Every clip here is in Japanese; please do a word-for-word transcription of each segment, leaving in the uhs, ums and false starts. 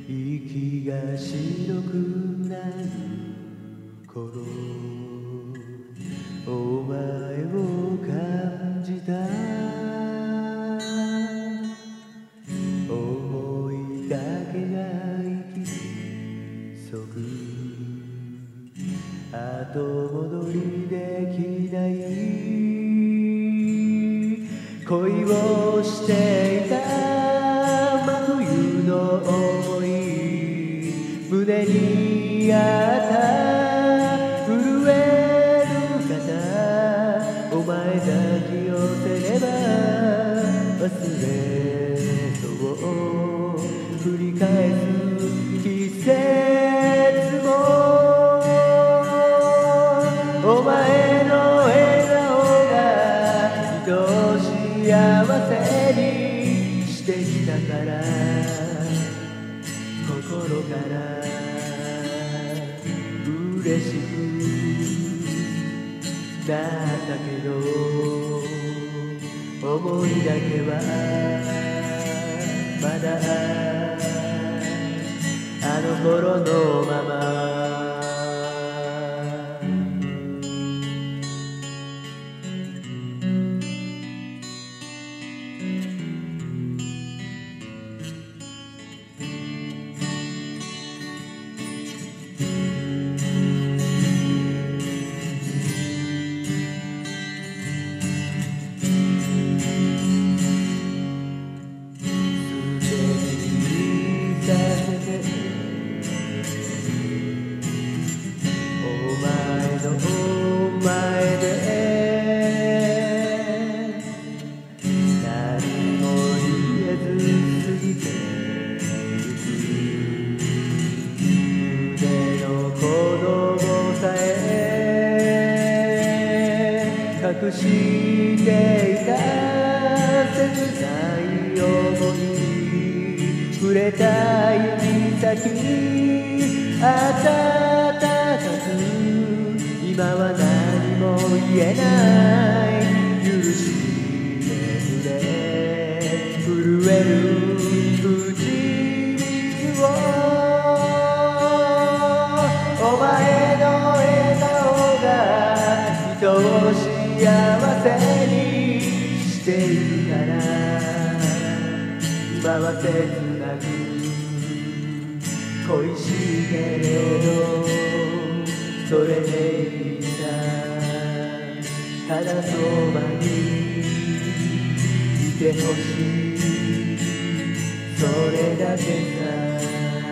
息が白くなる頃、お前を感じた。思いだけが息そぐ、後戻りできない恋をしていた。真冬の想い胸にあった。震える肩、お前抱き寄せれば忘れそう繰り返す季節も、お前の笑顔が愛しい幸せにしてきたから、心から嬉しくなったけど、思いだけはまだあの頃のまま。隠していた切ない想い、触れた指先暖かく、今は何も言えない。許してくれ震える唇を、お前の笑顔が愛しい幸せにしているから、今は切なく恋しいけれどそれでいいさ。ただそばにいてほしい、それだけさ。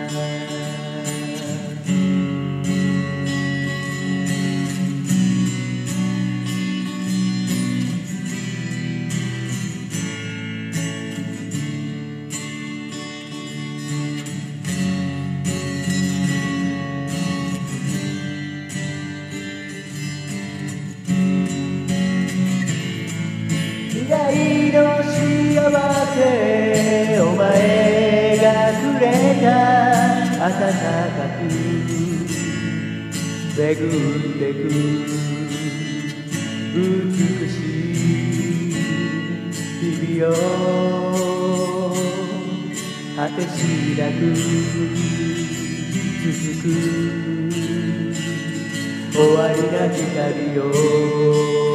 未来の幸せ、お前がくれた温かく巡ってく美しい日々を果てしなく続く終わりなき旅を